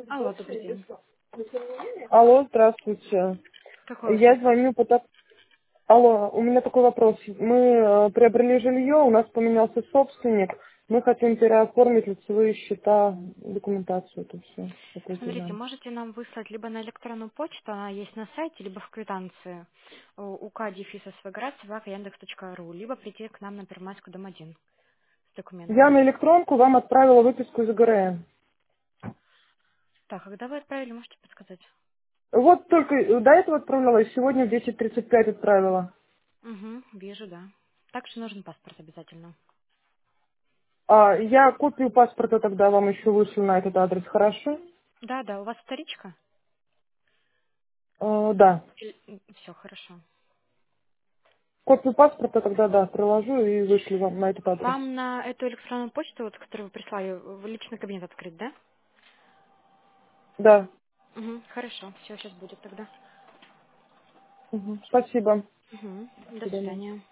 Алло, добрый день. Алло, здравствуйте. Какой у вас Я вопрос? звоню Алло, у меня такой вопрос. Мы приобрели жилье, у нас поменялся собственник. Мы хотим переоформить лицевые счета, документацию, это все. Какой-то Смотрите, нам. можете нам выслать либо на электронную почту, она есть на сайте, либо в квитанции uk-свград@yandex.ru, либо прийти к нам на Первомайскую, дом 1 с Я документами. на электронку вам отправила выписку из ГРН. Так, а когда вы отправили, можете подсказать? Вот только до этого отправляла, и сегодня в 10:35 отправила. Угу, вижу, да. Также нужен паспорт обязательно. Я копию паспорта тогда вам еще вышлю на этот адрес, хорошо? Да, да, у вас вторичка? Да. Все, хорошо. Копию паспорта тогда, да, приложу и вышлю вам на этот адрес. Вам на эту электронную почту, вот, которую вы прислали, в личный кабинет открыть, да? Да. Угу, хорошо, все, сейчас будет тогда. Спасибо. Угу, До до свидания. свидания.